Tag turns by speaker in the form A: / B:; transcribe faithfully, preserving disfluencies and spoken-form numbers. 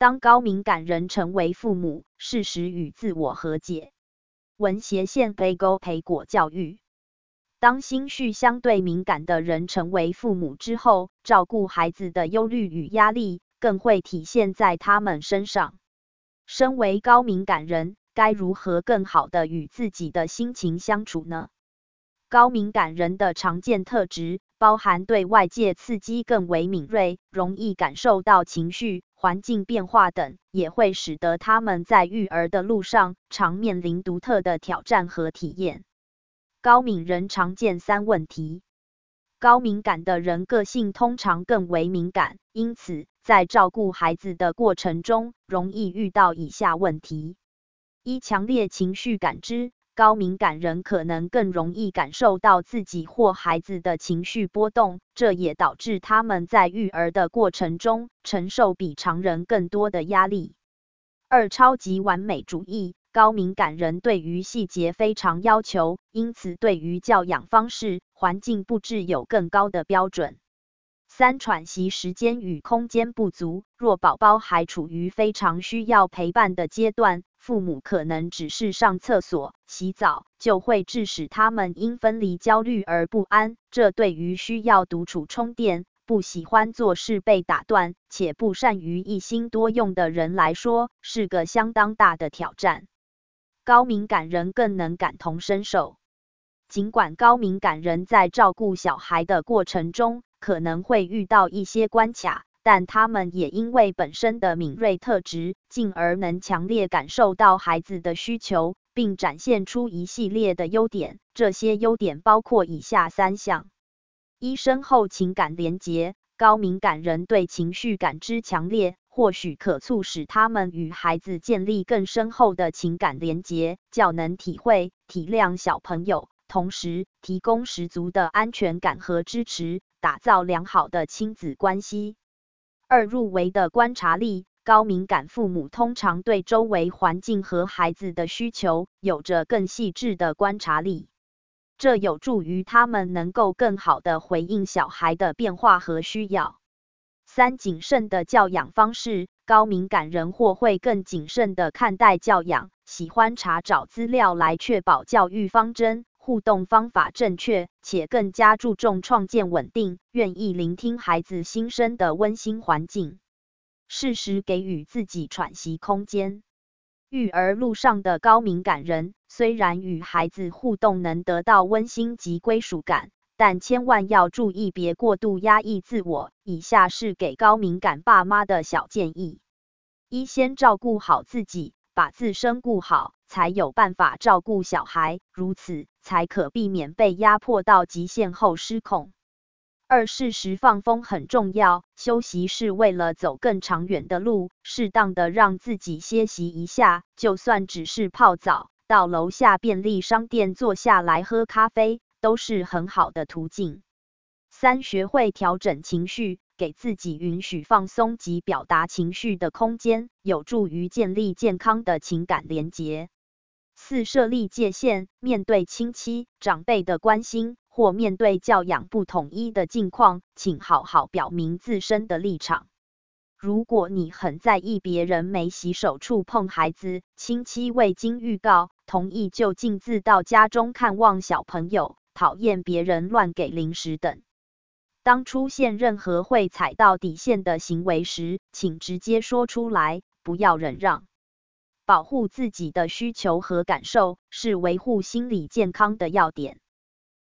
A: 当高敏感人成为父母，适时与自我和解。文斜线背沟培果教育。当心绪相对敏感的人成为父母之后，照顾孩子的忧虑与压力更会体现在他们身上。身为高敏感人，该如何更好地与自己的心情相处呢？高敏感人的常见特质包含对外界刺激更为敏锐，容易感受到情绪、环境变化等，也会使得他们在育儿的路上常面临独特的挑战和体验。高敏人常见三问题。高敏感的人个性通常更为敏感，因此在照顾孩子的过程中，容易遇到以下问题：一、强烈情绪感知。高敏感人可能更容易感受到自己或孩子的情绪波动，这也导致他们在育儿的过程中承受比常人更多的压力。二、超级完美主义。高敏感人对于细节非常要求，因此对于教养方式、环境布置有更高的标准。三、喘息时间与空间不足。若宝宝还处于非常需要陪伴的阶段，父母可能只是上厕所、洗澡，就会致使他们因分离焦虑而不安，这对于需要独处充电、不喜欢做事被打断，且不善于一心多用的人来说，是个相当大的挑战。高敏感人更能感同身受。尽管高敏感人在照顾小孩的过程中可能会遇到一些关卡，但他们也因为本身的敏锐特质，进而能强烈感受到孩子的需求，并展现出一系列的优点。这些优点包括以下三项：一、深厚情感连结。高敏感人对情绪感知强烈，或许可促使他们与孩子建立更深厚的情感连结，较能体会、体谅小朋友，同时提供十足的安全感和支持，打造良好的亲子关系。二、入微的观察力。高敏感父母通常对周围环境和孩子的需求有着更细致的观察力，这有助于他们能够更好地回应小孩的变化和需要。三、谨慎的教养方式。高敏感人或会更谨慎地看待教养，喜欢查找资料来确保教育方针、互动方法正确，且更加注重创建稳定、愿意聆听孩子心声的温馨环境。适时给予自己喘息空间。育儿路上的高敏感人，虽然与孩子互动能得到温馨及归属感，但千万要注意别过度压抑自我。以下是给高敏感爸妈的小建议：一、先照顾好自己，把自身顾好，才有办法照顾小孩，如此才可避免被压迫到极限后失控。二、适时放风很重要，休息是为了走更长远的路，适当的让自己歇息一下，就算只是泡澡，到楼下便利商店坐下来喝咖啡，都是很好的途径。三、学会调整情绪，给自己允许放松及表达情绪的空间，有助于建立健康的情感连结。四、设立界限，面对亲戚、长辈的关心，或面对教养不统一的境况，请好好表明自身的立场。如果你很在意别人没洗手触碰孩子，亲戚未经预告同意就径自到家中看望小朋友，讨厌别人乱给零食等。当出现任何会踩到底线的行为时，请直接说出来，不要忍让。保护自己的需求和感受，是维护心理健康的要点。